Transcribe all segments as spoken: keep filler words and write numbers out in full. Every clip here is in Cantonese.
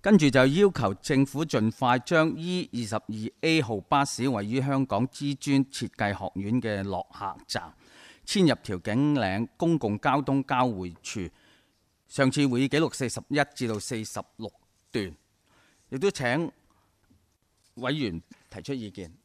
跟住就要求政府盡快將 E 二十二 A 號巴士位於香港知專設計學院嘅落客站遷入調景嶺公共交通交匯處。上次會議記錄四十一至到四十六段，亦都請委員提出意見。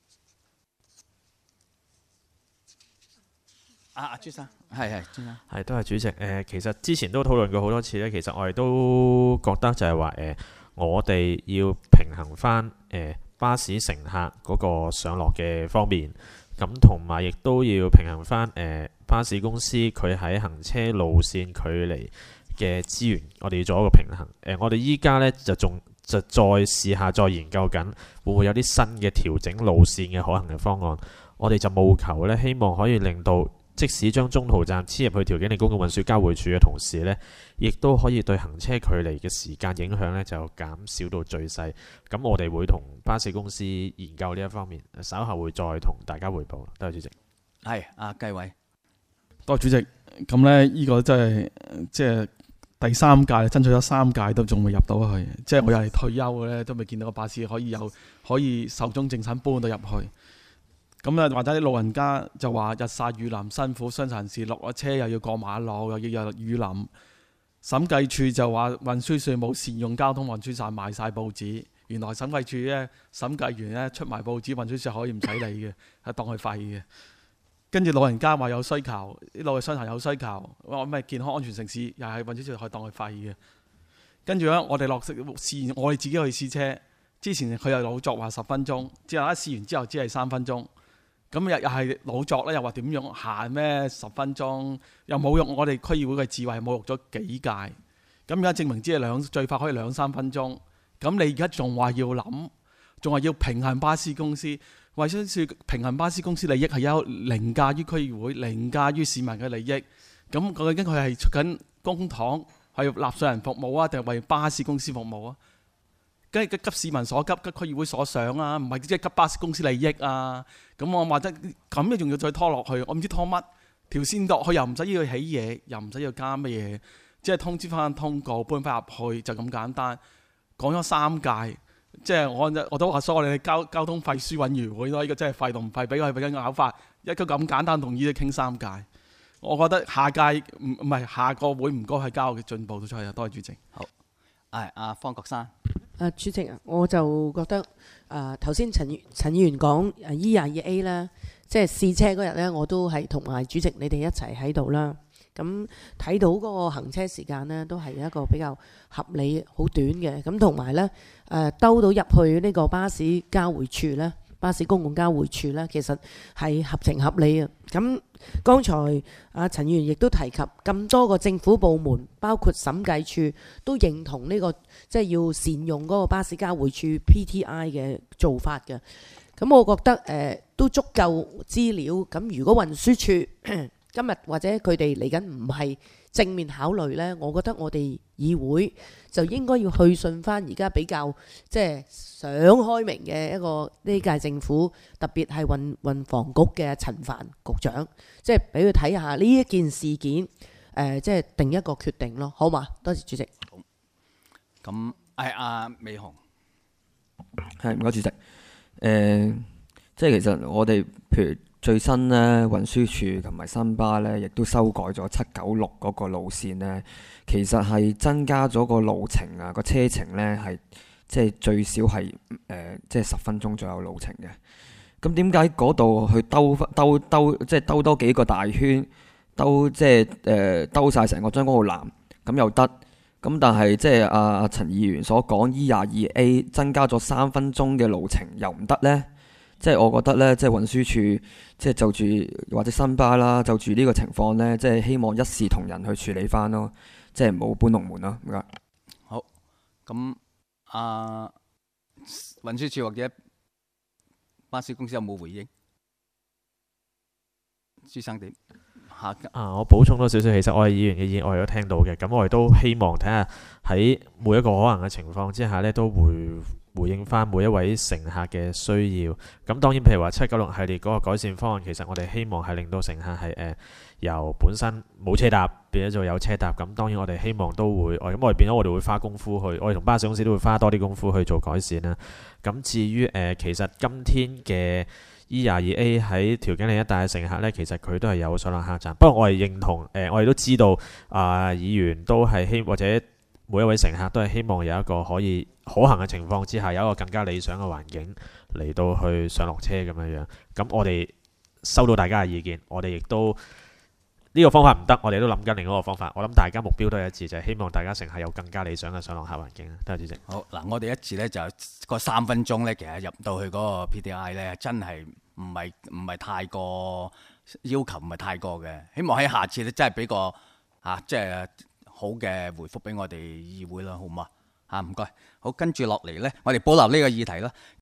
啊，阿朱生，係係，朱生， 係多謝主席。誒、呃，其實之前都討論過好多次咧。其實我哋都覺得就係話誒，我哋要平衡翻誒、呃、巴士乘客嗰個上落嘅方面，咁同埋亦都要平衡翻誒、呃、巴士公司佢喺行車路線距離嘅資源，我哋要做一個平衡。誒、呃，我哋依家咧就仲就再試下再研究緊，會唔會有啲新嘅調整路線嘅可行嘅方案？我哋就務求咧，希望可以令到即使將中途站遷入去調景嶺公共運輸交匯處嘅同時呢，亦都可以對行車距離嘅時間影響呢就減少到最細。咁我哋會同巴士公司研究呢一方面，稍後會再同大家彙報。多謝主席。 係阿繼偉， 多謝主席。咁呢，呢個真係即係第三屆，爭取咗三屆都仲未入到去。即係我又係退休嘅咧，都未見到個巴士可以有可以壽終正寢搬到入去。咁啊，或者啲老人家就話日曬雨淋辛苦，傷殘人士落咗車又要過馬路，又要有雨淋。審計處就話運輸署冇善用交通運輸站賣晒報紙。原來審計處咧審計員咧出埋報紙，運輸署可以唔使理嘅，係當佢廢嘅。跟住老人家話有需求，啲老嘅傷殘有需求，話咩健康安全城市又係運輸署可以當佢廢嘅。跟住咧，我哋落試，我哋自己去試車。之前佢又老作話十分鐘，之後一試完之後只係三分鐘。咁又又係老作咧，又話點樣行咩十分鐘，又侮辱我哋區議會嘅智慧，侮辱咗幾屆。咁而家證明只係兩最快可以兩三分鐘。咁你而家仲話要諗，仲話要平衡巴士公司，為咗說平衡巴士公司利益係有凌駕於區議會，凌駕於市民嘅利益。咁究竟佢係出緊公帑，係納稅人服務啊，定係為巴士公司服務啊？梗係急市民所急，急區議會所想啊，唔係即係急巴士公司利益啊。咁我話得咁，你仲要再拖落去，我唔知拖乜條線落去，又唔使要起嘢，又唔使要加乜嘢，即係通知翻通告搬翻入去就咁簡單。講咗三屆，即係我我都話，所以我哋交交通費輸委員會咯，呢個真係廢同唔廢，俾佢俾緊咬法，一個咁簡單同意都傾三屆。我覺得下屆唔唔係下個會唔該係交嘅進步到出嚟啊！多謝主席。 好，係阿方國珊。 啊，主席啊，我就覺得啊，頭先陳陳議員講 E 廿二 A 啦，即係試車嗰日咧，我都係同埋主席你哋一齊喺度啦。咁睇到嗰個行車時間呢，都係一個比較合理、好短嘅。咁同埋呢，誒兜到入去呢個巴士交匯處呢，巴士公共交匯處呢，其實係合情合理嘅。咁剛才阿陳議員亦都提及咁多個政府部門，包括審計處都認同呢個即係要善用嗰個巴士交匯處 P T I 嘅做法嘅。咁我覺得誒都足夠資料。咁如果運輸署今日或者佢哋嚟緊唔係正面考慮呢，我覺得我哋議會就應該要去信翻而家比較即係想開明嘅一個呢屆政府，特別係運運房局嘅陳帆局長，即係俾佢睇下呢一件事件，誒、呃、即係定一個決定咯，好嘛？多謝主席。 好，咁係阿美紅， 係唔該主席。誒、呃，即係其實我哋譬如。最新呢，運輸署同埋新巴呢，亦都修改咗七九六嗰個路線呢，其實係增加咗個路程啊，個車程呢係即係最少係誒、呃、即係十分鐘左右路程嘅。咁點解嗰度去兜兜兜即係兜多幾個大圈，兜即係誒兜晒成個將軍澳南咁又得？咁但係即係阿阿陳議員所講 E 廿二 A 增加咗三分鐘嘅路程又唔得呢？即係我覺得咧，即係運輸署，即係就住或者新巴啦，就住呢個情況咧，即係希望一視同仁去處理翻咯，即係唔好搬龍門咯。唔該。 好，咁啊，運輸署或者巴士公司有冇回應？朱生點？ 嚇。 啊，我補充多少少，其實我哋議員嘅意見我哋都聽到嘅，咁我哋都希望睇下喺每一個可能嘅情況之下呢，都會回應翻每一位乘客嘅需要。咁當然，譬如話七九六系列嗰個改善方案，其實我哋希望係令到乘客係誒、呃、由本身冇車搭變咗做有車搭。咁當然我哋希望都會，咁我哋變咗我哋會花功夫去，我哋同巴士公司都會花多啲功夫去做改善啦。咁至於誒、呃，其實今天嘅 E 廿二 A 喺調景嶺一帶嘅乘客呢，其實佢都係有上落客站。不過我哋認同誒、呃，我哋都知道啊、呃，議員都係希或者每一位乘客都係希望有一個可以可行嘅情況之下，有一個更加理想嘅環境嚟到去上落車咁樣樣。咁我哋收到大家嘅意見，我哋亦都呢、這個方法唔得，我哋都諗緊另一個方法。我諗大家目標都係一致，就係、是、希望大家乘客有更加理想嘅上落客環境。多謝主席。 好嗱，我哋一致咧就個三分鐘咧，其實入到去嗰個 P D I 咧，真係唔係唔係太過要求，唔係太過嘅。希望喺下次咧，真係俾個啊，即係好嘅回覆俾我哋議會啦，好唔好啊？嚇，唔該。好，跟住落嚟咧，我哋保留呢個議題啦。